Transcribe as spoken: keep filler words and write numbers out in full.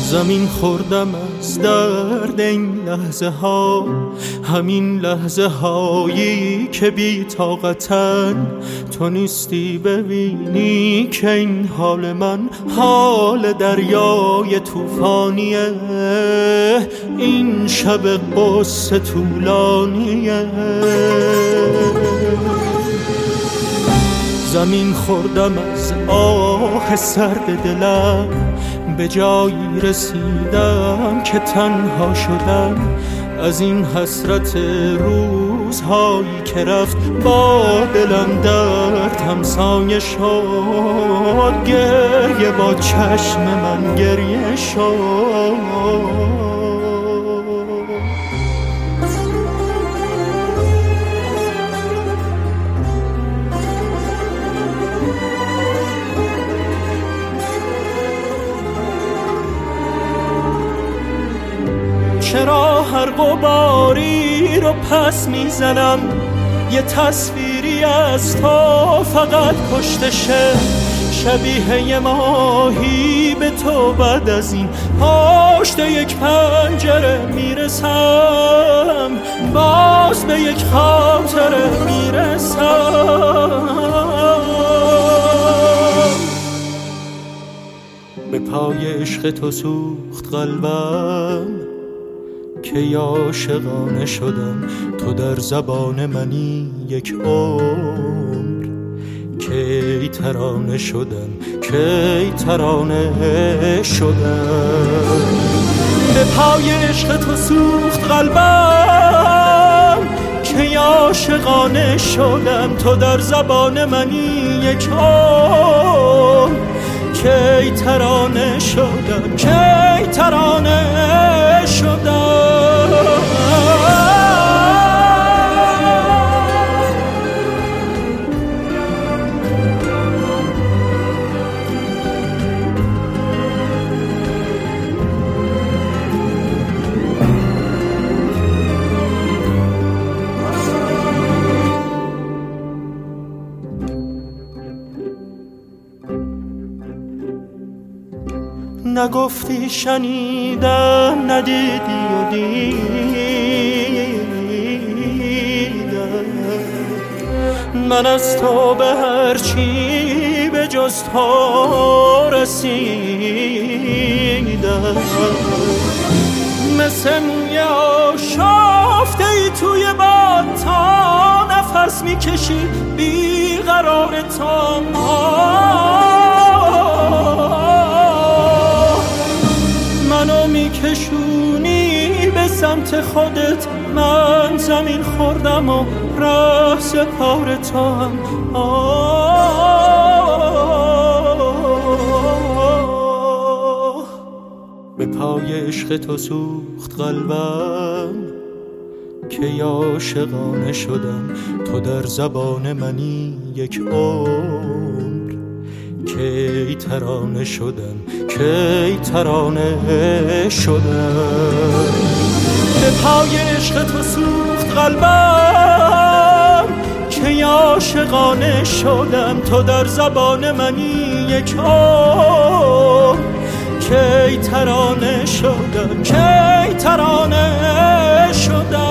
زمین خوردم از درد این لحظه ها، همین لحظه هایی که بی طاقتن. تو نیستی ببینی که این حال من حال دریای طوفانیه، این شب قصه طولانیه. زمین خوردم از آه سرد دلم، به جایی رسیدم که تنها شدم از این حسرت روزهایی که رفت. با دلم درد همسایه شد، گریه با چشم من گریه شد. چرا هر غباری رو پس میزنم، یه تصویری از تو فقط پشتشه، شبیه یه ماهی به تو بعد از این پشت یک پنجره میرسم، باز به یک خاطره میرسم. به پای عشق تو سوخت قلبم که عاشقانه شدم، تو در زبان منی یک عمر کی ترانه شدم، کی ترانه شدم. به پای عشق تو سوخت قلبم که عاشقانه شدم، تو در زبان منی یک عمر کی ترانه شدم، کی ترانه شدم. نگفتی شنیدم، ندیدی و دیدم، من از تو به هر چی به جز تو رسیدم. مثل موی آشفته ای توی باد تا نفس میکشی بیقرار تو. منو میکشونی به سمت خودت، من زمین خوردم و راه سپار تو هم. به پای عشق تو سوخت قلبم که عاشقانه شدم، تو در زبان منی یک عمر کی ترانه شدم، کی ترانه شدم. به پای عشق تو سوخت قلبم که عاشقانه شدم، تو در زبان منی یک عمر کی ترانه شدم، کی ترانه شدم.